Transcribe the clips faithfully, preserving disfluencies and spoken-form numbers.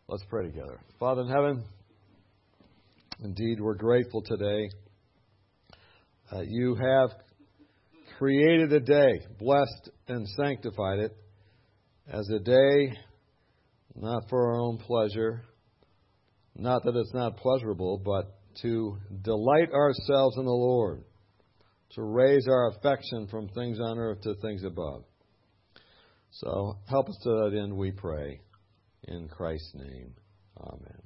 Let's pray together. Father in heaven, indeed we're grateful today that you have created a day, blessed and sanctified it as a day not for our own pleasure, not that it's not pleasurable, but to delight ourselves in the Lord, to raise our affection from things on earth to things above. So help us to that end, we pray. In Christ's name, amen.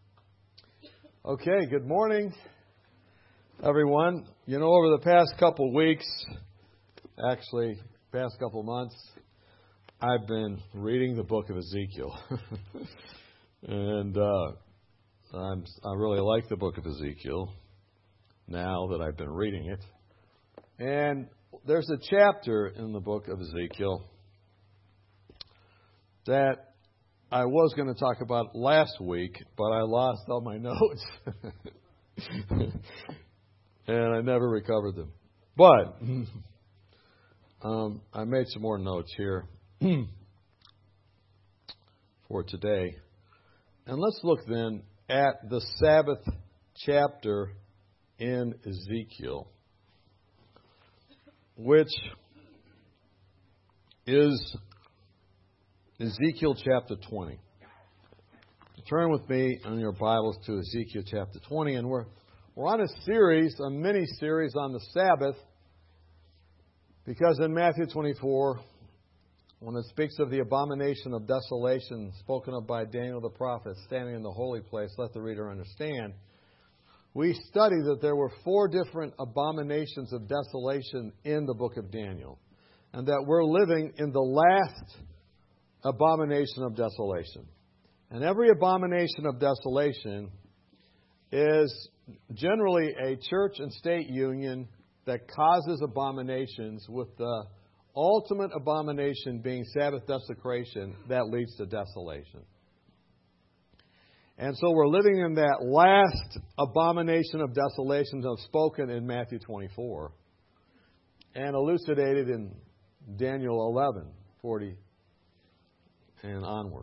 Okay, good morning, everyone. You know, over the past couple weeks, actually, past couple months, I've been reading the book of Ezekiel. and uh, I'm, I really like the book of Ezekiel now that I've been reading it. And there's a chapter in the book of Ezekiel that I was going to talk about last week, but I lost all my notes. and I never recovered them. But um, I made some more notes here for today. And let's look then at the Sabbath chapter in Ezekiel, which is Ezekiel chapter twenty. Turn with me in your Bibles to Ezekiel chapter twenty, and we're we're on a series, a mini series on the Sabbath, because in Matthew twenty-four, when it speaks of the abomination of desolation spoken of by Daniel the prophet standing in the holy place, let the reader understand. We studied that there were four different abominations of desolation in the book of Daniel, and that we're living in the last abomination of desolation. And every abomination of desolation is generally a church and state union that causes abominations, with the ultimate abomination being Sabbath desecration that leads to desolation. And so we're living in that last abomination of desolation of spoken in Matthew twenty-four and elucidated in Daniel eleven, forty and onward.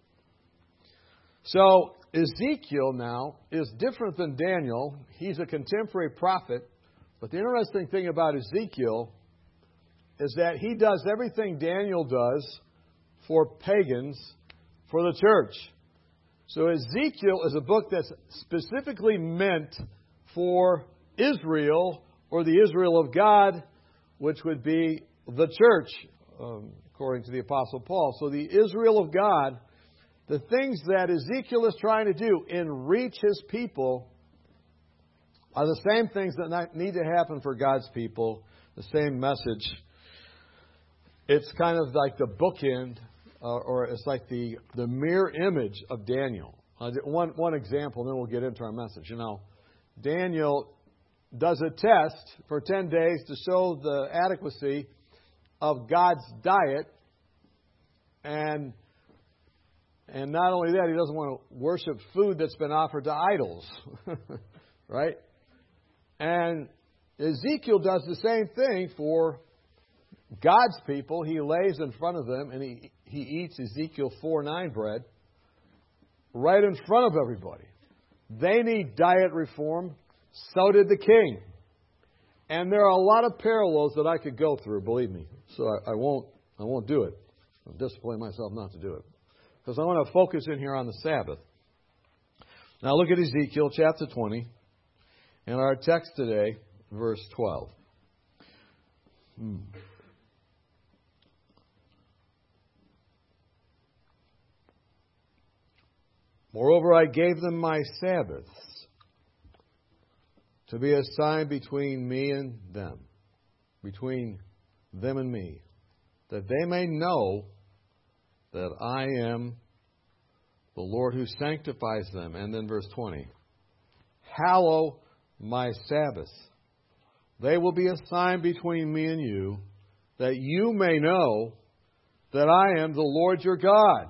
So Ezekiel now is different than Daniel. He's a contemporary prophet. But the interesting thing about Ezekiel is that he does everything Daniel does for pagans, for the church. So Ezekiel is a book that's specifically meant for Israel, or the Israel of God, which would be the church, um, according to the Apostle Paul. So the Israel of God, the things that Ezekiel is trying to do and reach his people are the same things that need to happen for God's people, the same message. It's kind of like the bookend, uh, or it's like the, the mirror image of Daniel. Uh, one, one example, and then we'll get into our message. You know, Daniel does a test for ten days to show the adequacy of God's diet, and and not only that, he doesn't want to worship food that's been offered to idols, right? And Ezekiel does the same thing for God's people. He lays in front of them and he, he eats Ezekiel four nine bread right in front of everybody. They need diet reform. So did the king. And there are a lot of parallels that I could go through, believe me. So I, I won't I won't do it. I'll discipline myself not to do it. Because I want to focus in here on the Sabbath. Now look at Ezekiel chapter twenty. And our text today, verse twelve. Hmm. Moreover, I gave them my Sabbaths to be a sign between me and them, between them and me, that they may know that I am the Lord who sanctifies them. And then verse twenty, hallow my Sabbaths. They will be a sign between me and you, that you may know that I am the Lord your God.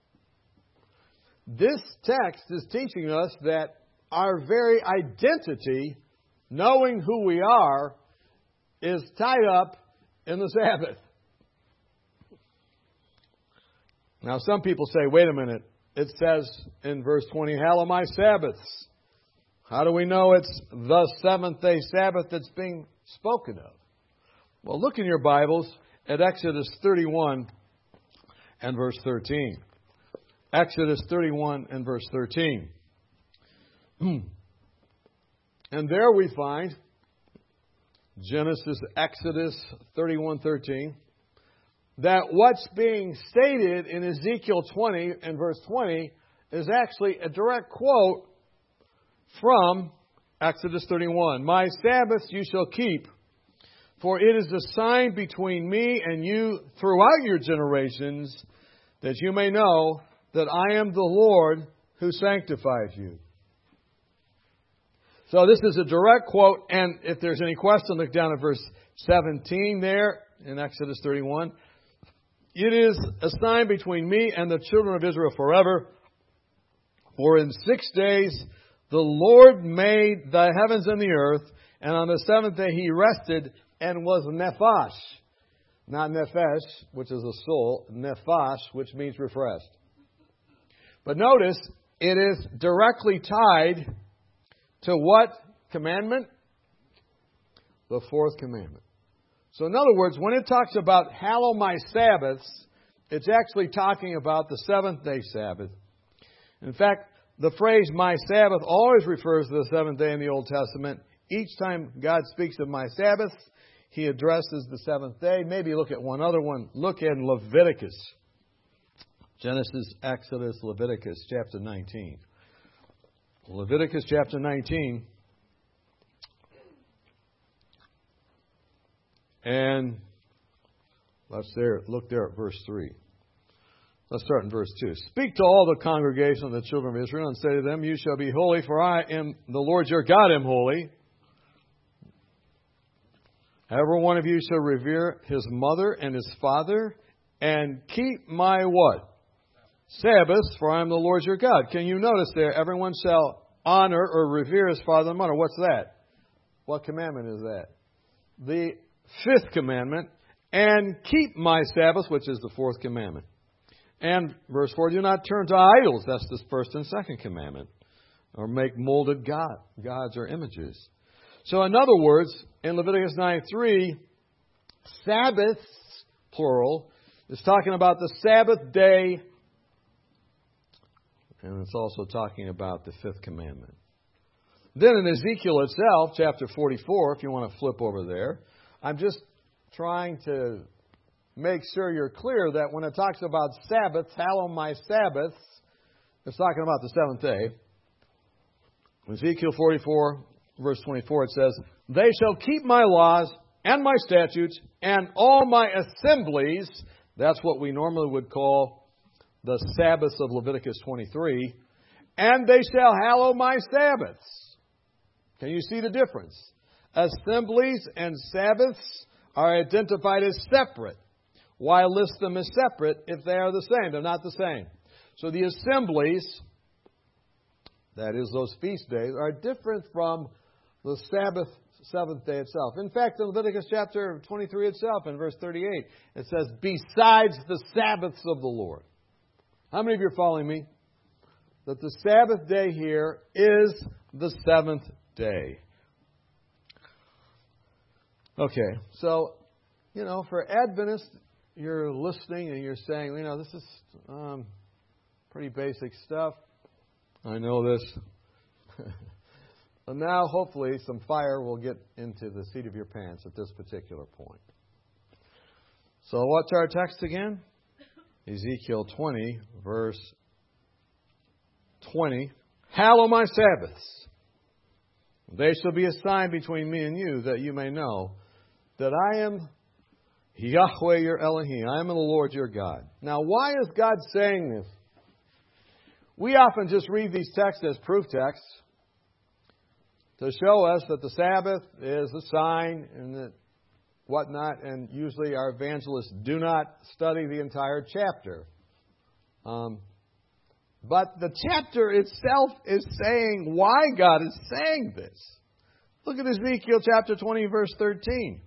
This text is teaching us that our very identity, knowing who we are, is tied up in the Sabbath. Now, some people say, wait a minute, it says in verse twenty, hallow my Sabbaths. How do we know it's the seventh day Sabbath that's being spoken of? Well, look in your Bibles at Exodus thirty-one and verse thirteen. Exodus thirty-one and verse thirteen. And there we find Genesis, Exodus thirty-one thirteen, that what's being stated in Ezekiel twenty and verse twenty is actually a direct quote from Exodus thirty-one. My Sabbaths you shall keep, for it is a sign between me and you throughout your generations, that you may know that I am the Lord who sanctifies you. So this is a direct quote, and if there's any question, look down at verse seventeen there in Exodus thirty-one. It is a sign between me and the children of Israel forever. For in six days the Lord made the heavens and the earth, and on the seventh day He rested and was nephash. Not nephesh, which is a soul. Nephash, which means refreshed. But notice, it is directly tied to what commandment? The fourth commandment. So in other words, when it talks about hallow my Sabbaths, it's actually talking about the seventh day Sabbath. In fact, the phrase my Sabbath always refers to the seventh day in the Old Testament. Each time God speaks of my Sabbaths, He addresses the seventh day. Maybe look at one other one. Look in Leviticus. Genesis, Exodus, Leviticus, chapter nineteen. Leviticus chapter nineteen. And let's there, look there at verse three. Let's start in verse two. Speak to all the congregation of the children of Israel and say to them, you shall be holy, for I am the Lord your God am holy. Every one of you shall revere his mother and his father, and keep my what? Sabbaths, for I am the Lord your God. Can you notice there, everyone shall honor or revere his father and mother. What's that? What commandment is that? The fifth commandment. And keep my Sabbaths, which is the fourth commandment. And verse four, do not turn to idols. That's the first and second commandment. Or make molded God, gods or images. So in other words, in Leviticus nine three, Sabbaths, plural, is talking about the Sabbath day. And it's also talking about the fifth commandment. Then in Ezekiel itself, chapter forty-four, if you want to flip over there, I'm just trying to make sure you're clear that when it talks about Sabbaths, hallow my Sabbaths, it's talking about the seventh day. Ezekiel forty-four, verse twenty-four, it says, they shall keep my laws and my statutes and all my assemblies. That's what we normally would call the Sabbaths of Leviticus twenty-three. And they shall hallow my Sabbaths. Can you see the difference? Assemblies and Sabbaths are identified as separate. Why list them as separate if they are the same? They're not the same. So the assemblies, that is those feast days, are different from the Sabbath, seventh day itself. In fact, in Leviticus chapter twenty-three itself, in verse thirty-eight, it says, besides the Sabbaths of the Lord. How many of you are following me? That the Sabbath day here is the seventh day. Okay, so, you know, for Adventists, you're listening and you're saying, you know, this is um, pretty basic stuff. I know this. But now, hopefully, some fire will get into the seat of your pants at this particular point. So what's our text again? Ezekiel twenty, verse twenty. Hallow my Sabbaths. They shall be a sign between me and you, that you may know that I am Yahweh your Elohim. I am the Lord your God. Now, why is God saying this? We often just read these texts as proof texts to show us that the Sabbath is a sign and that whatnot, and usually our evangelists do not study the entire chapter. Um, but the chapter itself is saying why God is saying this. Look at Ezekiel chapter twenty, verse thirteen.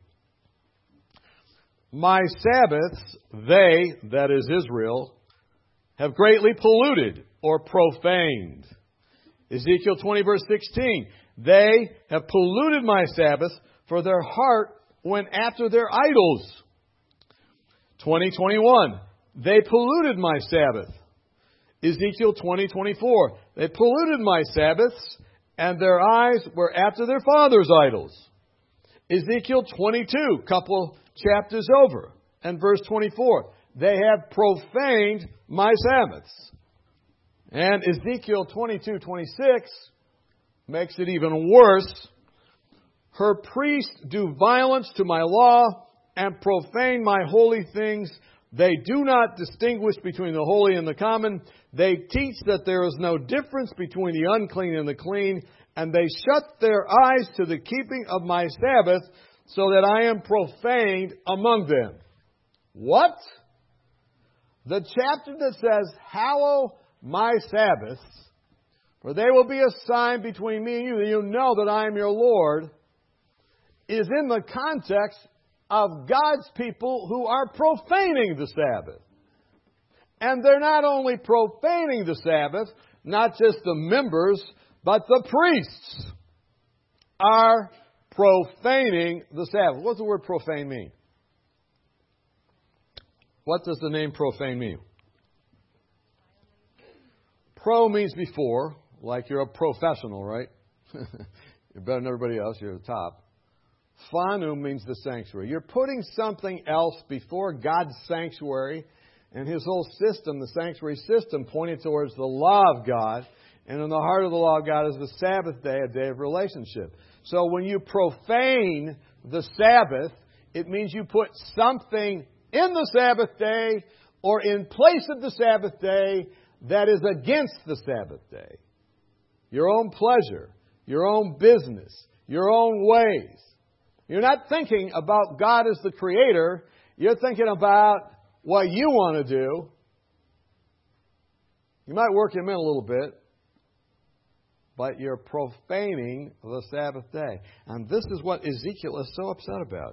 My Sabbaths, they, that is Israel, have greatly polluted or profaned. Ezekiel twenty, verse sixteen. They have polluted my Sabbath, for their heart went after their idols. twenty twenty-one. They polluted my Sabbath. Ezekiel twenty, twenty-four. They polluted my Sabbaths, and their eyes were after their fathers' idols. Ezekiel twenty-two, couple chapters over, and verse twenty-four. They have profaned my Sabbaths. And Ezekiel twenty-two, twenty-six makes it even worse. Her priests do violence to my law and profane my holy things. They do not distinguish between the holy and the common. They teach that there is no difference between the unclean and the clean. And they shut their eyes to the keeping of my Sabbath, so that I am profaned among them. What? The chapter that says, hallow my Sabbaths, for they will be a sign between me and you, that you know that I am your Lord, is in the context of God's people who are profaning the Sabbath. And they're not only profaning the Sabbath, not just the members, but the priests are profaning the Sabbath. What does the word profane mean? What does the name profane mean? Pro means before, like you're a professional, right? You're better than everybody else, you're the top. Phanum means the sanctuary. You're putting something else before God's sanctuary, and His whole system, the sanctuary system, pointed towards the law of God. And in the heart of the law of God is the Sabbath day, a day of relationship. So when you profane the Sabbath, it means you put something in the Sabbath day or in place of the Sabbath day that is against the Sabbath day. Your own pleasure, your own business, your own ways. You're not thinking about God as the Creator. You're thinking about what you want to do. You might work Him in a little bit, but you're profaning the Sabbath day. And this is what Ezekiel is so upset about.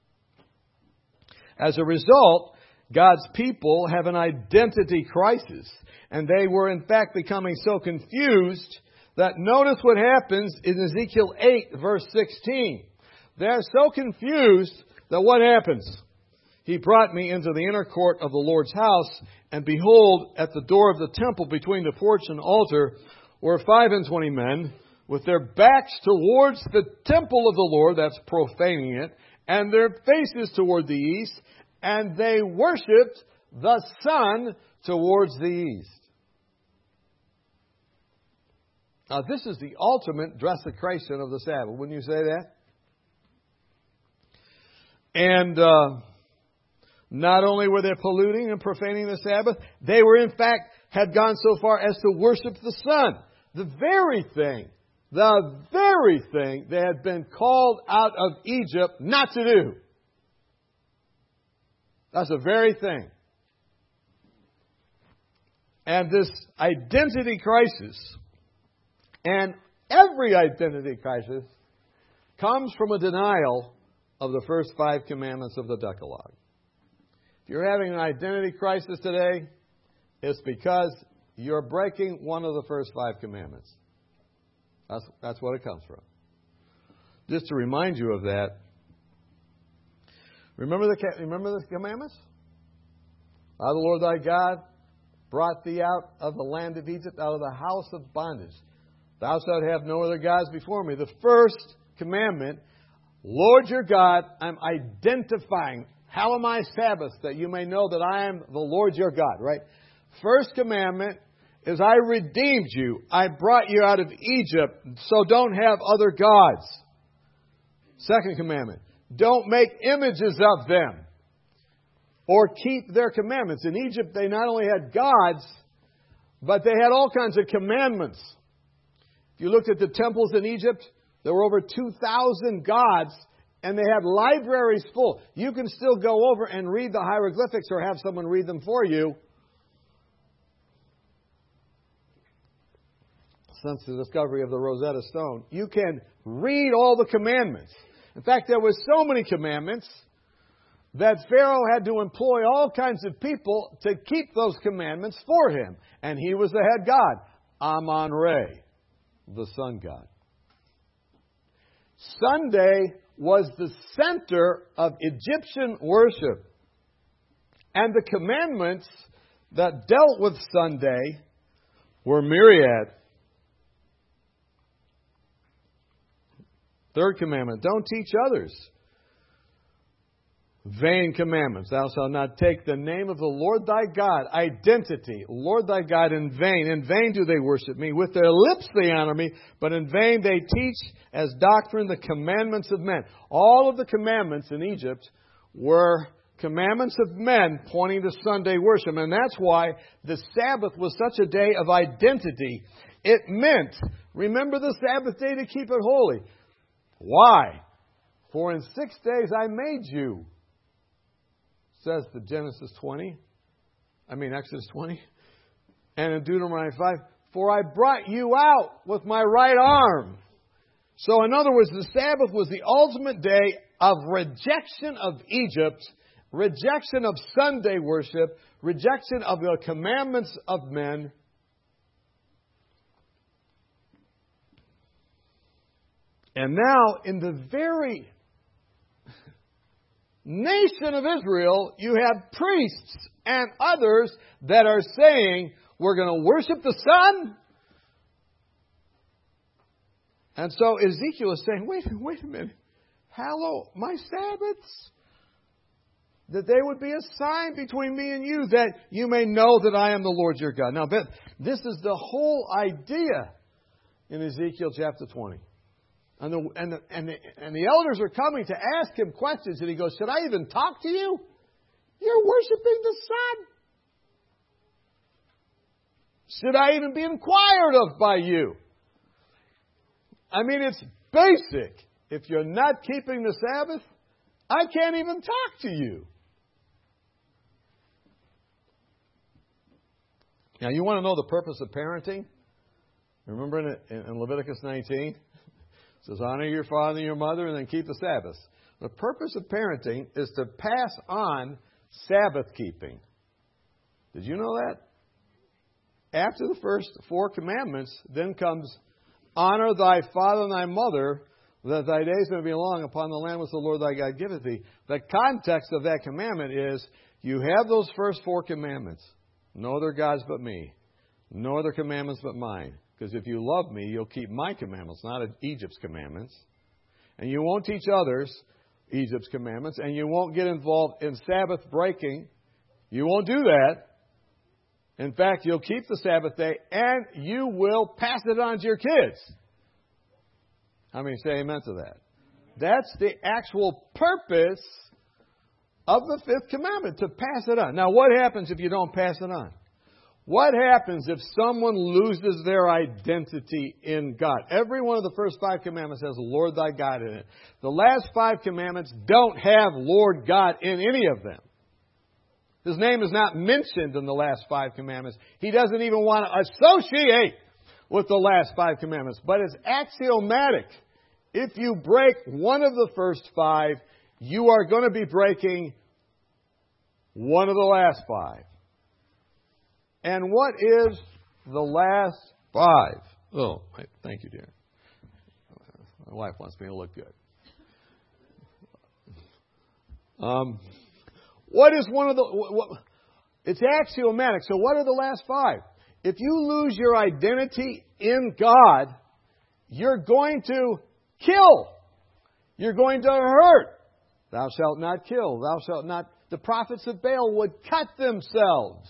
As a result, God's people have an identity crisis. And they were in fact becoming so confused that notice what happens in Ezekiel eight, verse sixteen. They're so confused that what happens? He brought me into the inner court of the Lord's house, and behold, at the door of the temple between the porch and altar were five and twenty men with their backs towards the temple of the Lord, that's profaning it, and their faces toward the east, and they worshipped the sun towards the east. Now, this is the ultimate desecration of the Sabbath. Wouldn't you say that? And uh, not only were they polluting and profaning the Sabbath, they were in fact had gone so far as to worship the sun. The very thing, the very thing they had been called out of Egypt not to do. That's the very thing. And this identity crisis, and every identity crisis, comes from a denial of the first five commandments of the Decalogue. If you're having an identity crisis today, it's because you're breaking one of the first five commandments. That's, that's what it comes from. Just to remind you of that, remember the, remember the commandments? I, the Lord thy God, brought thee out of the land of Egypt, out of the house of bondage. Thou shalt have no other gods before me. The first commandment, Lord your God, I'm identifying. Hallow my Sabbath, that you may know that I am the Lord your God, right? First commandment is I redeemed you. I brought you out of Egypt, so don't have other gods. Second commandment, don't make images of them or keep their commandments. In Egypt, they not only had gods, but they had all kinds of commandments. If you looked at the temples in Egypt, there were over two thousand gods, and they had libraries full. You can still go over and read the hieroglyphics or have someone read them for you. Since the discovery of the Rosetta Stone, you can read all the commandments. In fact, there were so many commandments that Pharaoh had to employ all kinds of people to keep those commandments for him. And he was the head god, Amun-Re, the sun god. Sunday was the center of Egyptian worship. And the commandments that dealt with Sunday were myriad. Third commandment, don't teach others vain commandments. Thou shalt not take the name of the Lord thy God, identity, Lord thy God in vain. In vain do they worship me. With their lips they honor me, but in vain they teach as doctrine the commandments of men. All of the commandments in Egypt were commandments of men pointing to Sunday worship. And that's why the Sabbath was such a day of identity. It meant, remember the Sabbath day to keep it holy. Why? For in six days I made you, says the Genesis twenty. I mean Exodus twenty. And in Deuteronomy five, for I brought you out with my right arm. So in other words, the Sabbath was the ultimate day of rejection of Egypt, rejection of Sunday worship, rejection of the commandments of men. And now, in the very nation of Israel, you have priests and others that are saying, we're going to worship the sun. And so Ezekiel is saying, wait, wait a minute. Hallow my Sabbaths. That they would be a sign between me and you, that you may know that I am the Lord your God. Now, this is the whole idea in Ezekiel chapter twenty. And the, and, the, and, the, and the elders are coming to ask him questions. And he goes, should I even talk to you? You're worshiping the sun. Should I even be inquired of by you? I mean, it's basic. If you're not keeping the Sabbath, I can't even talk to you. Now, you want to know the purpose of parenting? Remember in, in Leviticus nineteen? It says, honor your father and your mother and then keep the Sabbath. The purpose of parenting is to pass on Sabbath keeping. Did you know that? After the first four commandments, then comes, honor thy father and thy mother, that thy days may be long upon the land which the Lord thy God giveth thee. The context of that commandment is, you have those first four commandments. No other gods but me. No other commandments but mine. Because if you love me, you'll keep my commandments, not Egypt's commandments. And you won't teach others Egypt's commandments. And you won't get involved in Sabbath breaking. You won't do that. In fact, you'll keep the Sabbath day and you will pass it on to your kids. How many say amen to that? That's the actual purpose of the fifth commandment, to pass it on. Now, what happens if you don't pass it on? What happens if someone loses their identity in God? Every one of the first five commandments has Lord thy God in it. The last five commandments don't have Lord God in any of them. His name is not mentioned in the last five commandments. He doesn't even want to associate with the last five commandments. But it's axiomatic. If you break one of the first five, you are going to be breaking one of the last five. And what is the last five? Oh, thank you, dear. My wife wants me to look good. Um, what is one of the... What, it's axiomatic. So what are the last five? If you lose your identity in God, you're going to kill. You're going to hurt. Thou shalt not kill. Thou shalt not... The prophets of Baal would cut themselves.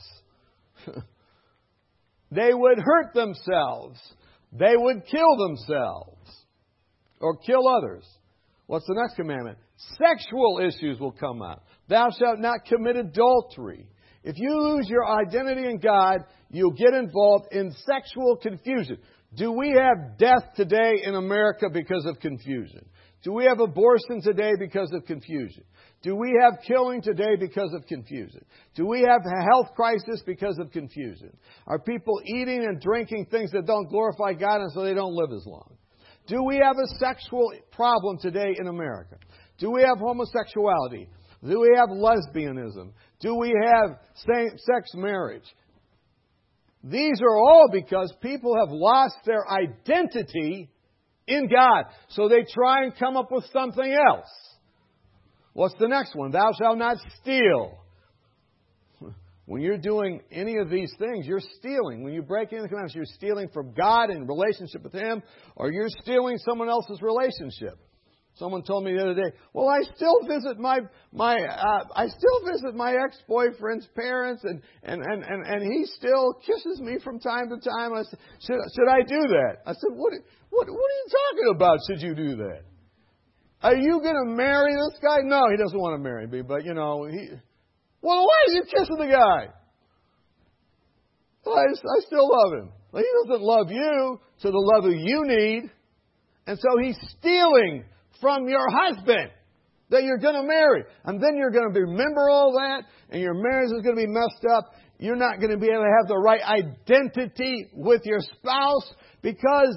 They would hurt themselves. They would kill themselves. Or kill others. What's the next commandment? Sexual issues will come out. Thou shalt not commit adultery. If you lose your identity in God, you'll get involved in sexual confusion. Do we have death today in America because of confusion? Do we have abortion today because of confusion? Do we have killing today because of confusion? Do we have a health crisis because of confusion? Are people eating and drinking things that don't glorify God and so they don't live as long? Do we have a sexual problem today in America? Do we have homosexuality? Do we have lesbianism? Do we have same-sex marriage? These are all because people have lost their identity in God. So they try and come up with something else. What's the next one? Thou shalt not steal. When you're doing any of these things, you're stealing. When you break any of the commandments, you're stealing from God in relationship with Him, or you're stealing someone else's relationship. Someone told me the other day, well, I still visit my my uh, I still visit my ex-boyfriend's parents, and, and, and, and, and he still kisses me from time to time. I said, should, should I do that? I said, what, what, what are you talking about, should you do that? Are you going to marry this guy? No, he doesn't want to marry me, but, you know, he... Well, why are you kissing the guy? Well, I, I still love him. Well, he doesn't love you to the level you need. And so he's stealing from your husband that you're going to marry. And then you're going to remember all that, and your marriage is going to be messed up. You're not going to be able to have the right identity with your spouse because...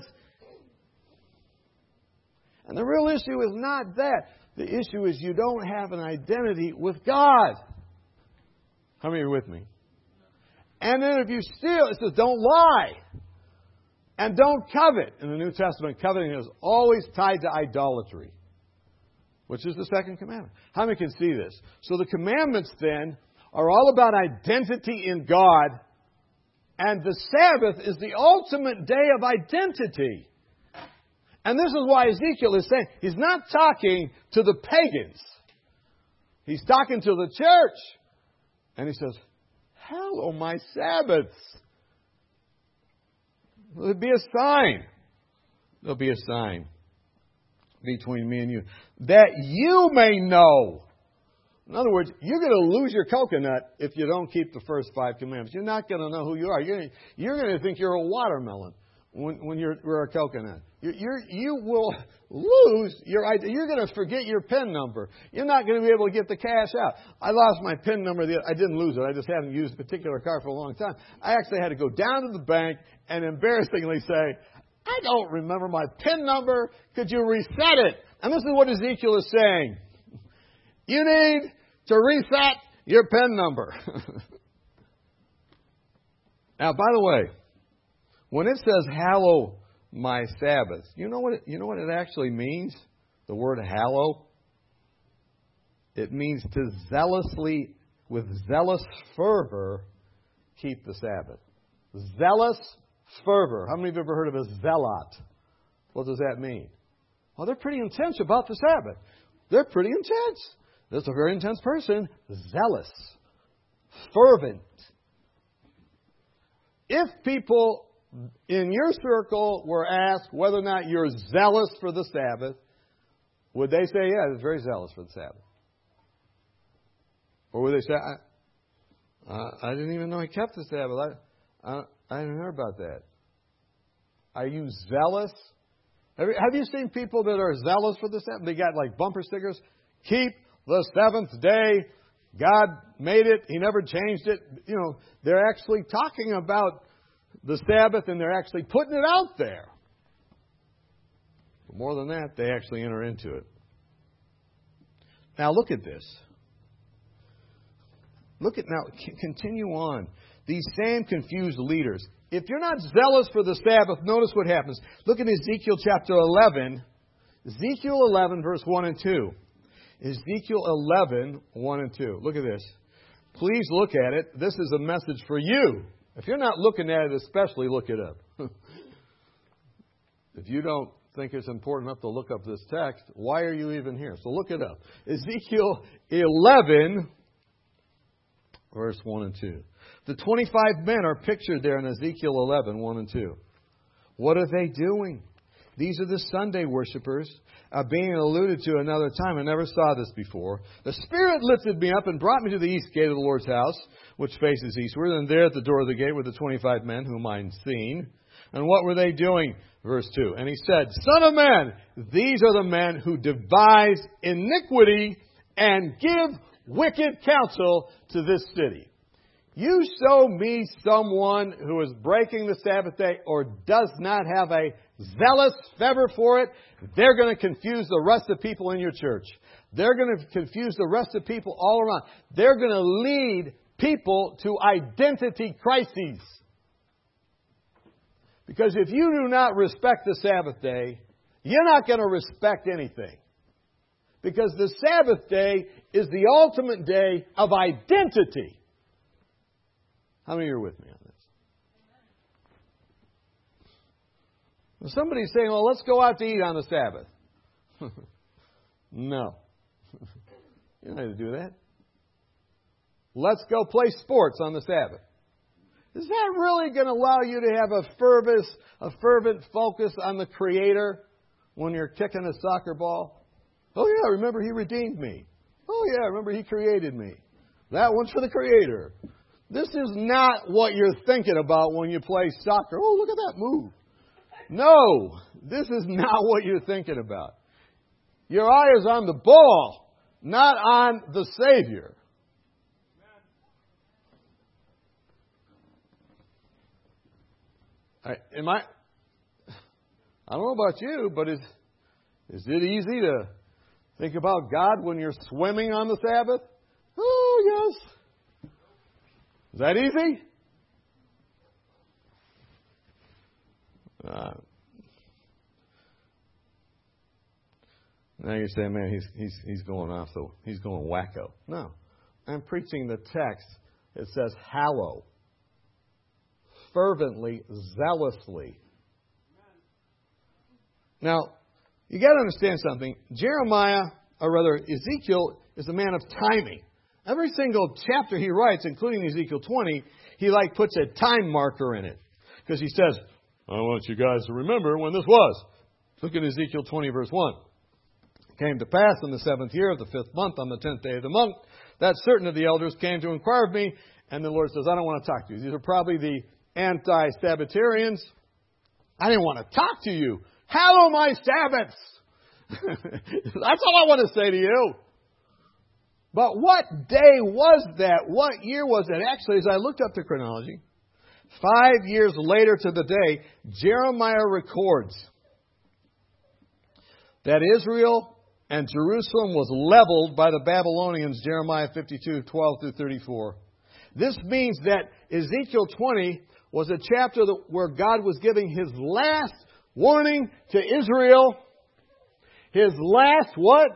And the real issue is not that. The issue is you don't have an identity with God. How many are with me? And then if you steal, it says don't lie. And don't covet. In the New Testament, coveting is always tied to idolatry, which is the second commandment. How many can see this? So the commandments then are all about identity in God. And the Sabbath is the ultimate day of identity. And this is why Ezekiel is saying, he's not talking to the pagans. He's talking to the church. And he says, hallow my Sabbaths. There'll be a sign. There'll be a sign between me and you. That you may know. In other words, you're going to lose your coconut if you don't keep the first five commandments. You're not going to know who you are. You're, you're going to think you're a watermelon when, when you're, you're a coconut. You're, you're, you will lose your idea. You're going to forget your PIN number. You're not going to be able to get the cash out. I lost my PIN number. I didn't lose it. I just hadn't used a particular card for a long time. I actually had to go down to the bank and embarrassingly say, I don't remember my PIN number. Could you reset it? And this is what Ezekiel is saying. You need to reset your PIN number. Now, by the way, when it says hallow my Sabbath, you know what it, you know what it actually means? The word hallow? It means to zealously, with zealous fervor, keep the Sabbath. Zealous fervor. How many of you have ever heard of a zealot? What does that mean? Well, they're pretty intense about the Sabbath. They're pretty intense. That's a very intense person. Zealous. Fervent. If people in your circle were asked whether or not you're zealous for the Sabbath, would they say, yeah, I'm very zealous for the Sabbath? Or would they say, I, uh, I didn't even know he kept the Sabbath. I, I, I didn't hear about that. Are you zealous? Have you, have you seen people that are zealous for the Sabbath? They got like bumper stickers. Keep the seventh day. God made it. He never changed it. You know, they're actually talking about the Sabbath and they're actually putting it out there. But more than that, they actually enter into it. Now look at this. Look at now, continue on. These same confused leaders. If you're not zealous for the Sabbath, notice what happens. Look at Ezekiel chapter eleven. Ezekiel eleven, verse one and two. Ezekiel eleven, one and two. Look at this. Please look at it. This is a message for you. If you're not looking at it, especially look it up. If you don't think it's important enough to look up this text, why are you even here? So look it up. Ezekiel eleven, verse one and two. The twenty-five men are pictured there in Ezekiel eleven, one and two. What are they doing? These are the Sunday worshipers, uh, being alluded to another time. I never saw this before. The Spirit lifted me up and brought me to the east gate of the Lord's house, which faces eastward. And there at the door of the gate were the twenty-five men whom I had seen. And what were they doing? Verse two. And he said, Son of man, these are the men who devise iniquity and give wicked counsel to this city. You show me someone who is breaking the Sabbath day or does not have a zealous fervor for it, they're going to confuse the rest of the people in your church. They're going to confuse the rest of people all around. They're going to lead people to identity crises. Because if you do not respect the Sabbath day, you're not going to respect anything. Because the Sabbath day is the ultimate day of identity. How many are with me on this? Well, somebody's saying, well, let's go out to eat on the Sabbath. No. You don't have to do that. Let's go play sports on the Sabbath. Is that really going to allow you to have a fervent, a fervent focus on the Creator when you're kicking a soccer ball? Oh yeah, remember He redeemed me. Oh yeah, remember He created me. That one's for the Creator. This is not what you're thinking about when you play soccer. Oh, look at that move. No, this is not what you're thinking about. Your eye is on the ball, not on the Savior. I, am I? I don't know about you, but is is it easy to think about God when you're swimming on the Sabbath? Oh yes. Is that easy? Uh, now you're saying, man, he's he's he's going off, so he's going wacko. No, I'm preaching the text. It says, hallow, fervently, zealously. Now, you got to understand something. Jeremiah, or rather Ezekiel, is a man of timing. Every single chapter he writes, including Ezekiel twenty, he like puts a time marker in it, because he says, I want you guys to remember when this was. Look at Ezekiel twenty, verse one. It came to pass in the seventh year of the fifth month, on the tenth day of the month, that certain of the elders came to inquire of me. And the Lord says, I don't want to talk to you. These are probably the anti-Sabbatarians. I didn't want to talk to you. Hallow my Sabbaths. That's all I want to say to you. But what day was that? What year was it? Actually, as I looked up the chronology, five years later to the day, Jeremiah records that Israel and Jerusalem was leveled by the Babylonians, Jeremiah fifty-two, twelve through thirty-four. This means that Ezekiel twenty was a chapter that, where God was giving His last warning to Israel. His last what?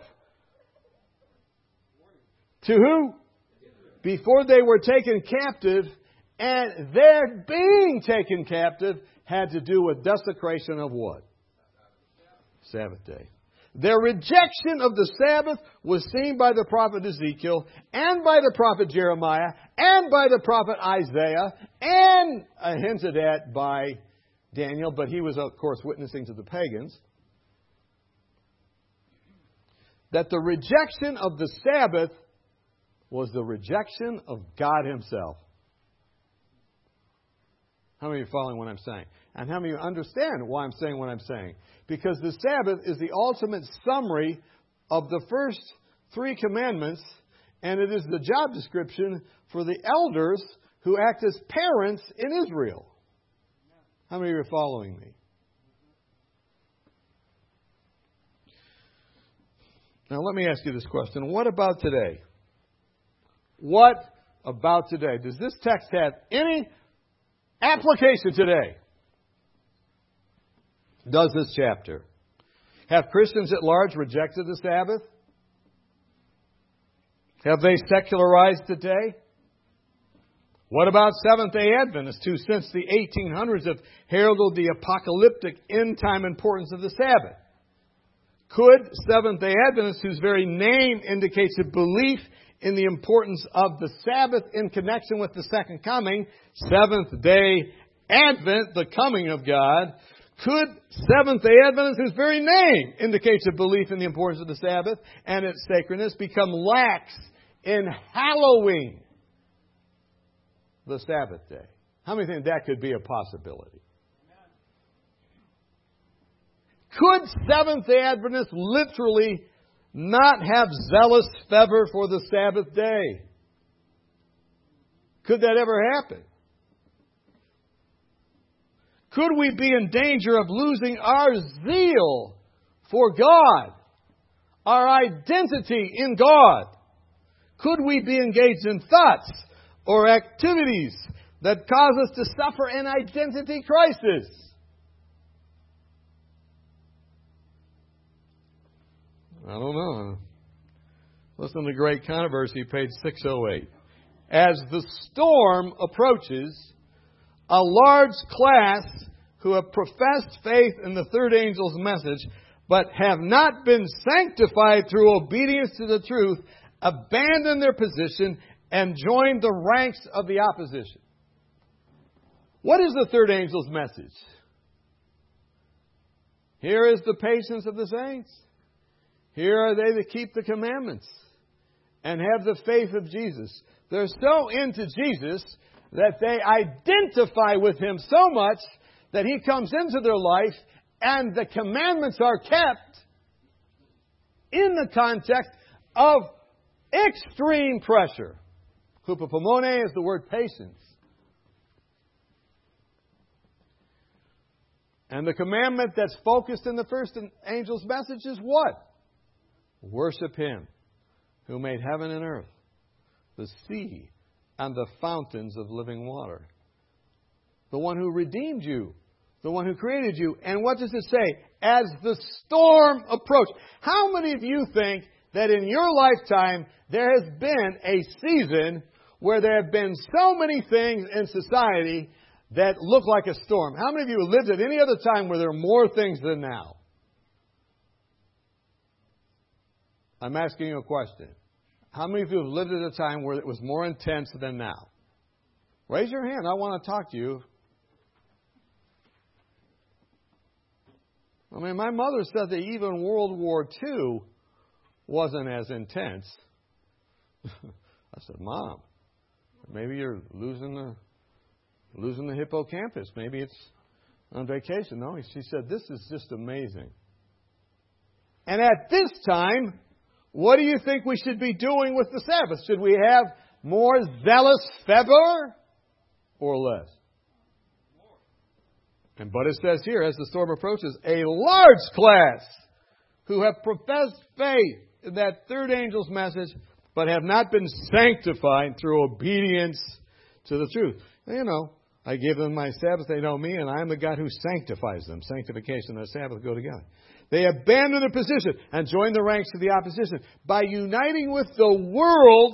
To who? Before they were taken captive. And their being taken captive had to do with desecration of what? Sabbath day. Their rejection of the Sabbath was seen by the prophet Ezekiel and by the prophet Jeremiah and by the prophet Isaiah and uh, hinted at by Daniel, but he was, of course, witnessing to the pagans. That the rejection of the Sabbath was the rejection of God Himself. How many are following what I'm saying? And how many understand why I'm saying what I'm saying? Because the Sabbath is the ultimate summary of the first three commandments, and it is the job description for the elders who act as parents in Israel. How many are following me? Now let me ask you this question. What about today? What about today? Does this text have any application today? Does this chapter? Have Christians at large rejected the Sabbath? Have they secularized today? What about Seventh-day Adventists who since the eighteen hundreds have heralded the apocalyptic end-time importance of the Sabbath? Could Seventh-day Adventists, whose very name indicates a belief in the importance of the Sabbath in connection with the second coming, Seventh-day Advent, the coming of God, could Seventh-day Adventists, whose very name indicates a belief in the importance of the Sabbath and its sacredness, become lax in hallowing the Sabbath day? How many think that could be a possibility? Could Seventh-day Adventists literally not have zealous fervor for the Sabbath day? Could that ever happen? Could we be in danger of losing our zeal for God, our identity in God? Could we be engaged in thoughts or activities that cause us to suffer an identity crisis? I don't know. Listen to Great Controversy, page six oh eight. As the storm approaches, a large class who have professed faith in the third angel's message, but have not been sanctified through obedience to the truth, abandon their position and join the ranks of the opposition. What is the third angel's message? Here is the patience of the saints. Here are they that keep the commandments and have the faith of Jesus. They're so into Jesus that they identify with Him so much that He comes into their life and the commandments are kept in the context of extreme pressure. Hupopomone is the word patience. And the commandment that's focused in the first angel's message is what? Worship Him who made heaven and earth, the sea, and the fountains of living water. The one who redeemed you, the one who created you. And what does it say? As the storm approached. How many of you think that in your lifetime there has been a season where there have been so many things in society that look like a storm? How many of you have lived at any other time where there are more things than now? I'm asking you a question. How many of you have lived at a time where it was more intense than now? Raise your hand. I want to talk to you. I mean, my mother said that even World War Two wasn't as intense. I said, Mom, maybe you're losing the losing the hippocampus. Maybe it's on vacation. No, she said, this is just amazing. And at this time, what do you think we should be doing with the Sabbath? Should we have more zealous fervor or less? And but it says here, as the storm approaches, a large class who have professed faith in that third angel's message, but have not been sanctified through obedience to the truth. You know, I give them my Sabbath, they know me, and I'm the God who sanctifies them. Sanctification and Sabbath go together. They abandon their position and join the ranks of the opposition. By uniting with the world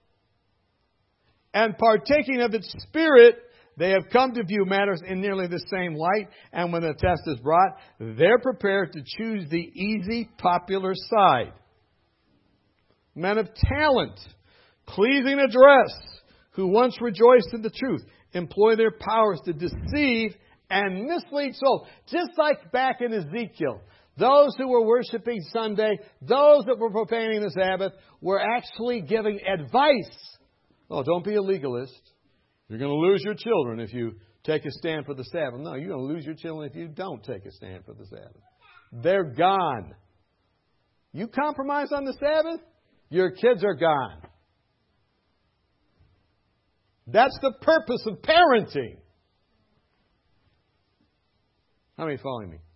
and partaking of its spirit, they have come to view matters in nearly the same light. And when the test is brought, they're prepared to choose the easy, popular side. Men of talent, pleasing address, who once rejoiced in the truth, employ their powers to deceive and mislead souls. Just like back in Ezekiel. Those who were worshiping Sunday, those that were profaning the Sabbath, were actually giving advice. Oh, don't be a legalist. You're going to lose your children if you take a stand for the Sabbath. No, you're going to lose your children if you don't take a stand for the Sabbath. They're gone. You compromise on the Sabbath, your kids are gone. That's the purpose of parenting. How many following me?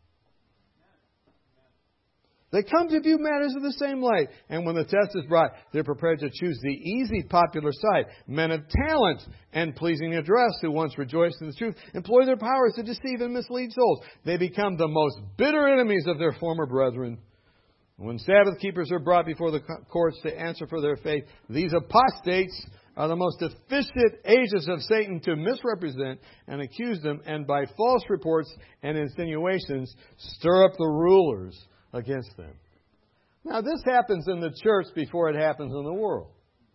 They come to view matters in the same light. And when the test is brought, they're prepared to choose the easy, popular side. Men of talent and pleasing address who once rejoiced in the truth employ their powers to deceive and mislead souls. They become the most bitter enemies of their former brethren. When Sabbath keepers are brought before the courts to answer for their faith, these apostates are the most efficient agents of Satan to misrepresent and accuse them, and by false reports and insinuations stir up the rulers against them. Now, this happens in the church before it happens in the world.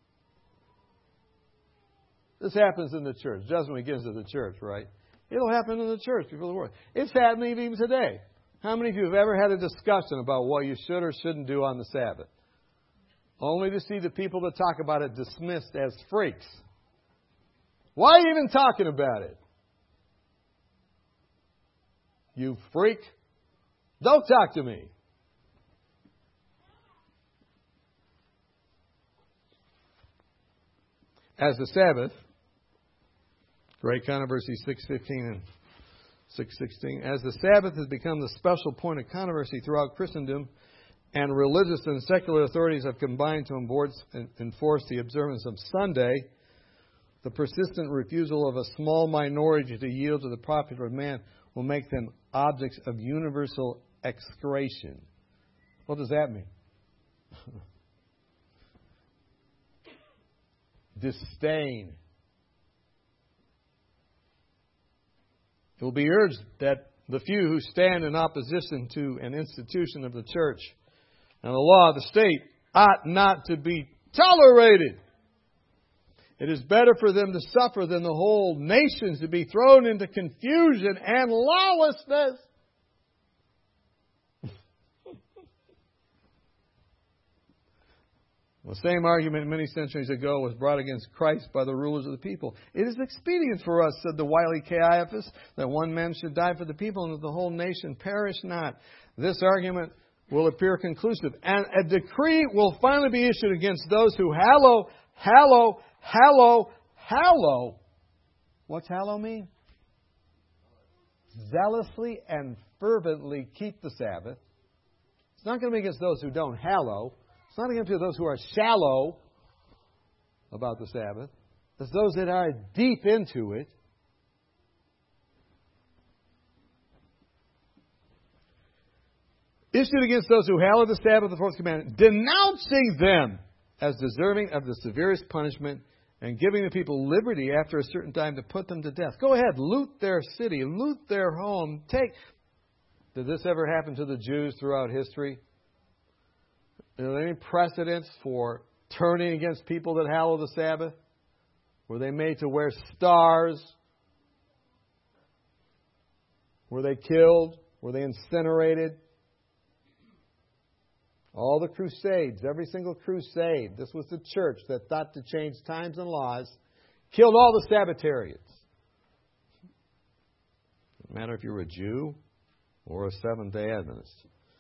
This happens in the church. It doesn't when it gets to the church, right? It'll happen in the church before the world. It's happening even today. How many of you have ever had a discussion about what you should or shouldn't do on the Sabbath? Only to see the people that talk about it dismissed as freaks. Why are you even talking about it? You freak. Don't talk to me. As the Sabbath, Great Controversy six fifteen and six sixteen, as the Sabbath has become the special point of controversy throughout Christendom, and religious and secular authorities have combined to enforce the observance of Sunday, the persistent refusal of a small minority to yield to the popular demand will make them objects of universal execration. What does that mean? Disdain. It will be urged that the few who stand in opposition to an institution of the church and the law of the state ought not to be tolerated. It is better for them to suffer than the whole nations to be thrown into confusion and lawlessness. The same argument many centuries ago was brought against Christ by the rulers of the people. It is expedient for us, said the wily Caiaphas, that one man should die for the people and that the whole nation perish not. This argument will appear conclusive, and a decree will finally be issued against those who hallow, hallow, hallow, hallow. What's hallow mean? Zealously and fervently keep the Sabbath. It's not going to be against those who don't hallow. It's not against those who are shallow about the Sabbath. It's those that are deep into it. Issued against those who hallow the Sabbath, the fourth commandment, denouncing them as deserving of the severest punishment and giving the people liberty after a certain time to put them to death. Go ahead, loot their city, loot their home. Take. Did this ever happen to the Jews throughout history? Are there any precedents for turning against people that hallow the Sabbath? Were they made to wear stars? Were they killed? Were they incinerated? All the crusades, every single crusade, this was the church that thought to change times and laws, killed all the Sabbatarians. No matter if you were a Jew or a Seventh-day Adventist.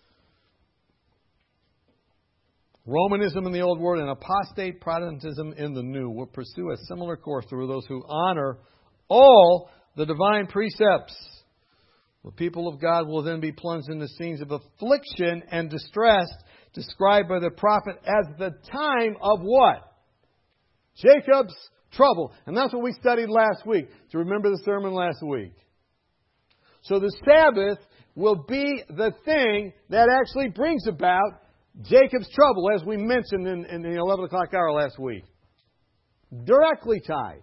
Romanism in the Old World and apostate Protestantism in the New will pursue a similar course through those who honor all the divine precepts. The people of God will then be plunged into scenes of affliction and distress described by the prophet as the time of what? Jacob's trouble. And that's what we studied last week. Do you remember the sermon last week? So the Sabbath will be the thing that actually brings about Jacob's trouble, as we mentioned in, in the eleven o'clock hour last week. Directly tied.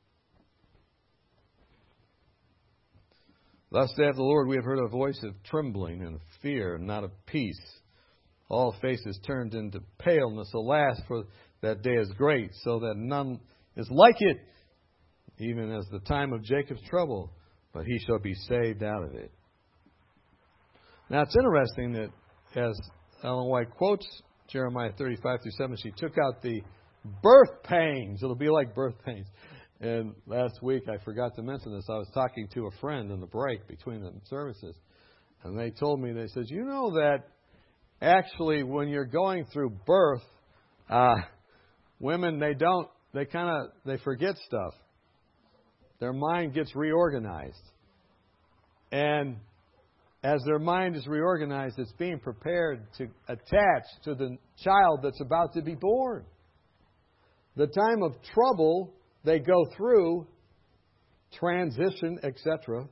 Thus saith the Lord, we have heard a voice of trembling and fear, and not of peace. All faces turned into paleness. Alas, for that day is great, so that none is like it, even as the time of Jacob's trouble. But he shall be saved out of it. Now, it's interesting that as Ellen White quotes Jeremiah thirty-five through seven, she took out the birth pains. It'll be like birth pains. And last week, I forgot to mention this. I was talking to a friend in the break between the services. And they told me, they said, you know that actually when you're going through birth, uh, women, they don't, they kind of, they forget stuff. Their mind gets reorganized. And as their mind is reorganized, it's being prepared to attach to the child that's about to be born. The time of trouble they go through, transition, et cetera,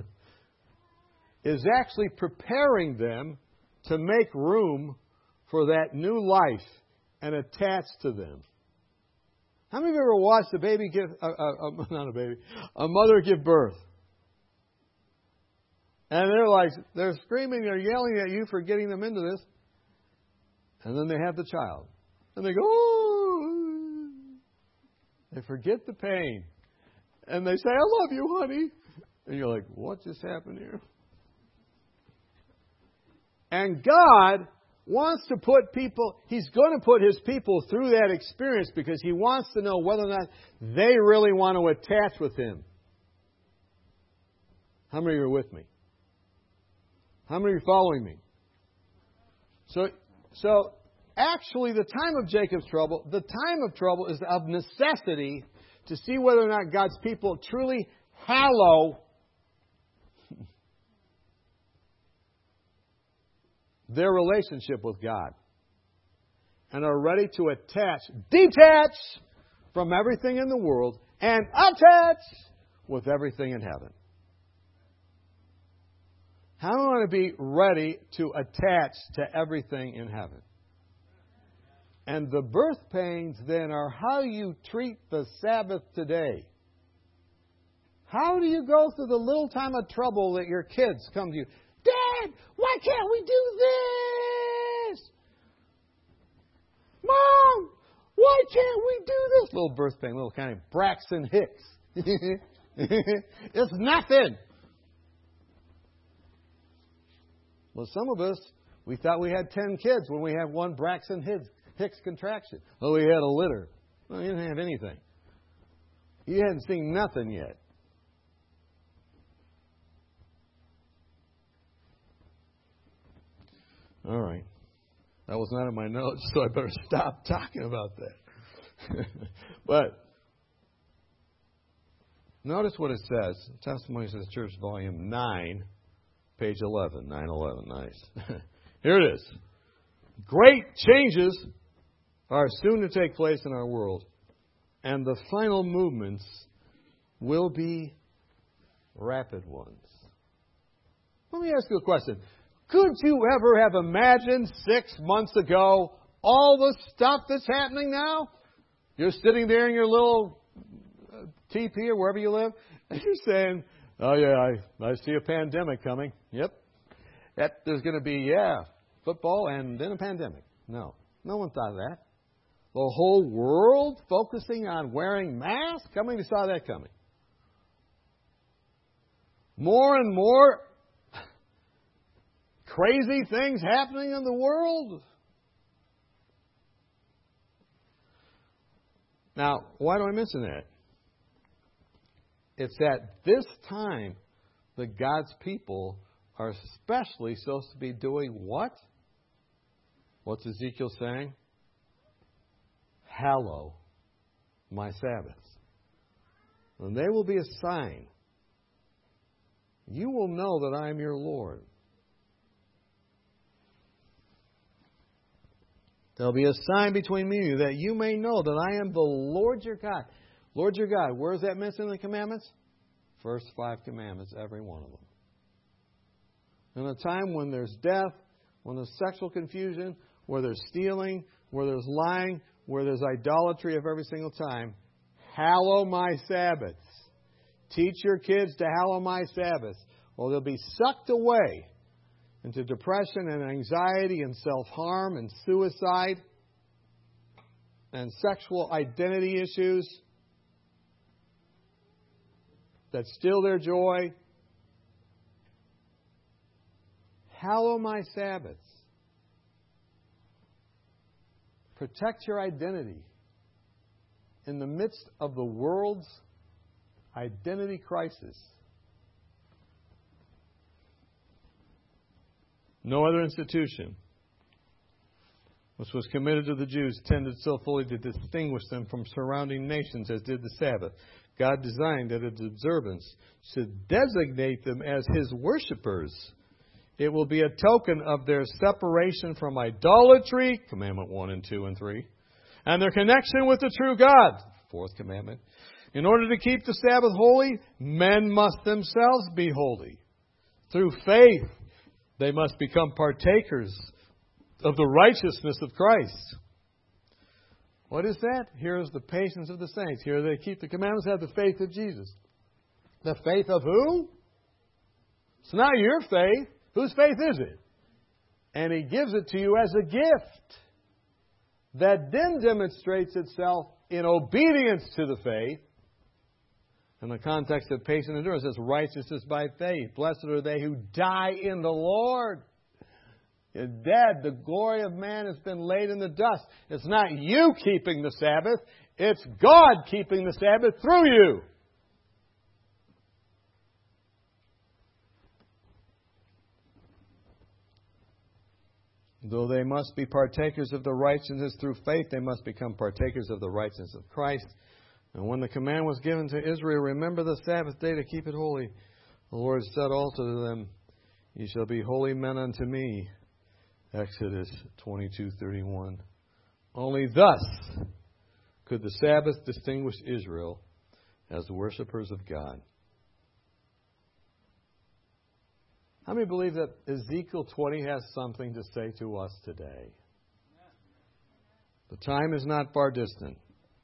is actually preparing them to make room for that new life and attach to them. How many of you ever watched a baby give, uh, uh, uh, not a baby, a mother give birth? And they're like, they're screaming, they're yelling at you for getting them into this. And then they have the child. And they go, oh. They forget the pain. And they say, I love you, honey. And you're like, what just happened here? And God wants to put people, He's going to put His people through that experience because He wants to know whether or not they really want to attach with Him. How many are with me? How many are following me? So, so actually the time of Jacob's trouble, the time of trouble is of necessity to see whether or not God's people truly hallow their relationship with God and are ready to attach, detach from everything in the world and attach with everything in heaven. How do I want to be ready to attach to everything in heaven? And the birth pains then are how you treat the Sabbath today. How do you go through the little time of trouble that your kids come to you? Dad, why can't we do this? Mom, why can't we do this? Little birth pain, little kind of Braxton Hicks. It's nothing. Well, some of us, we thought we had ten kids when we had one Braxton Hicks contraction. Oh, we had a litter. Well, you didn't have anything. You hadn't seen nothing yet. All right. That was not in my notes, so I better stop talking about that. But notice what it says. Testimonies of the Church, Volume nine, page eleven. nine eleven, nice. Here it is. Great changes are soon to take place in our world, and the final movements will be rapid ones. Let me ask you a question. Could you ever have imagined six months ago all the stuff that's happening now? You're sitting there in your little teepee or wherever you live, and you're saying, oh, yeah, I, I see a pandemic coming. Yep. That, there's going to be, yeah, football and then a pandemic. No. No one thought of that. The whole world focusing on wearing masks? How many saw that coming? More and more crazy things happening in the world. Now, why do I mention that? It's at this time that God's people are especially supposed to be doing what? What's Ezekiel saying? Hallow my Sabbaths. And they will be a sign. You will know that I am your Lord. There'll be a sign between me and you that you may know that I am the Lord your God. Lord your God, where is that mentioned in the commandments? First five commandments, every one of them. In a time when there's death, when there's sexual confusion, where there's stealing, where there's lying, where there's idolatry of every single time, hallow my Sabbaths. Teach your kids to hallow my Sabbaths, or they'll be sucked away into depression and anxiety and self-harm and suicide and sexual identity issues that steal their joy. Hallow my Sabbaths. Protect your identity in the midst of the world's identity crisis. No other institution which was committed to the Jews tended so fully to distinguish them from surrounding nations as did the Sabbath. God designed that its observance should designate them as His worshipers. It will be a token of their separation from idolatry, commandment one and two and three, and their connection with the true God, fourth commandment. In order to keep the Sabbath holy, men must themselves be holy. Through faith, they must become partakers of the righteousness of Christ. What is that? Here is the patience of the saints. Here they keep the commandments, have the faith of Jesus. The faith of who? It's not your faith. Whose faith is it? And He gives it to you as a gift that then demonstrates itself in obedience to the faith. In the context of patient endurance, it's righteousness by faith. Blessed are they who die in the Lord. You're dead. The glory of man has been laid in the dust. It's not you keeping the Sabbath. It's God keeping the Sabbath through you. Though they must be partakers of the righteousness through faith, they must become partakers of the righteousness of Christ. And when the command was given to Israel, remember the Sabbath day to keep it holy, the Lord said also to them, Ye shall be holy men unto me. Exodus twenty-two thirty-one. Only thus could the Sabbath distinguish Israel as the worshipers of God. How many believe that Ezekiel twenty has something to say to us today? The time is not far distant.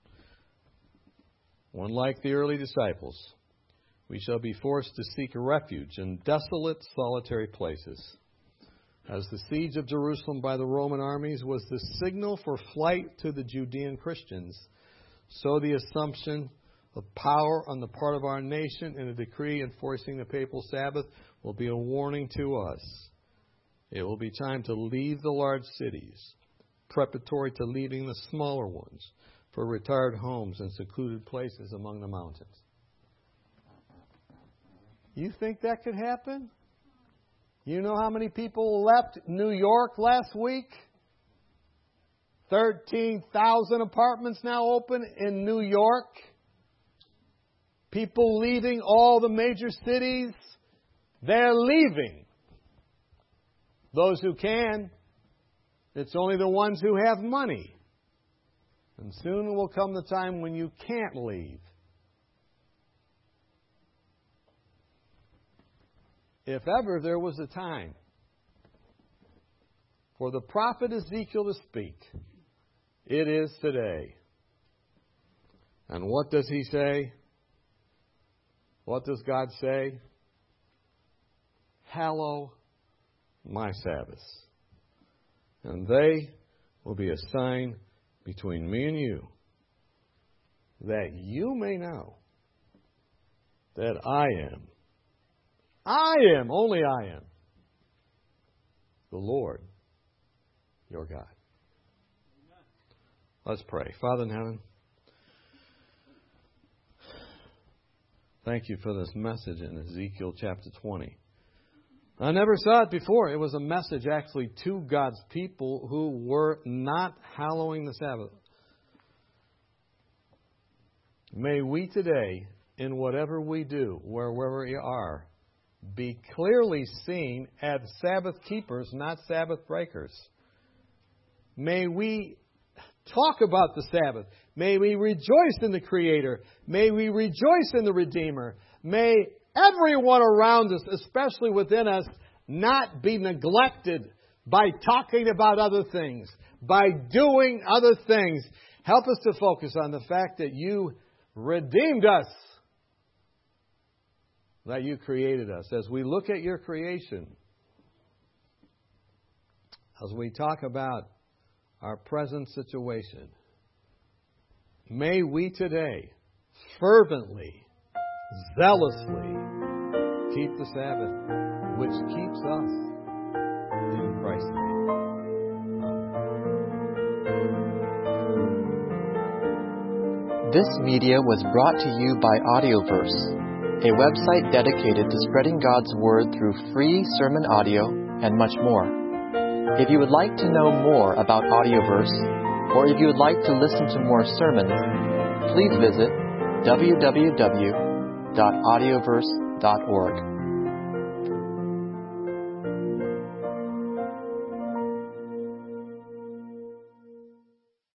One like the early disciples, we shall be forced to seek a refuge in desolate, solitary places. As the siege of Jerusalem by the Roman armies was the signal for flight to the Judean Christians, so the assumption of power on the part of our nation in a decree enforcing the papal Sabbath will be a warning to us. It will be time to leave the large cities, preparatory to leaving the smaller ones, for retired homes and secluded places among the mountains. You think that could happen? You know how many people left New York last week? thirteen thousand apartments now open in New York. People leaving all the major cities. They're leaving. Those who can. It's only the ones who have money. And soon will come the time when you can't leave. If ever there was a time for the prophet Ezekiel to speak, it is today. And what does he say? What does God say? Hallow my Sabbaths. And they will be a sign between me and you, that you may know that I am, I am, only I am, the Lord your God. Let's pray. Father in heaven, thank you for this message in Ezekiel chapter twenty. I never saw it before. It was a message actually to God's people who were not hallowing the Sabbath. May we today, in whatever we do, wherever we are, be clearly seen as Sabbath keepers, not Sabbath breakers. May we talk about the Sabbath. May we rejoice in the Creator. May we rejoice in the Redeemer. May everyone around us, especially within us, not be neglected by talking about other things, by doing other things. Help us to focus on the fact that you redeemed us, that you created us. As we look at your creation, as we talk about our present situation, may we today fervently, zealously keep the Sabbath, which keeps us in Christ's name. This media was brought to you by Audioverse, a website dedicated to spreading God's Word through free sermon audio and much more. If you would like to know more about Audioverse, or if you would like to listen to more sermons, please visit w w w dot audioverse dot org.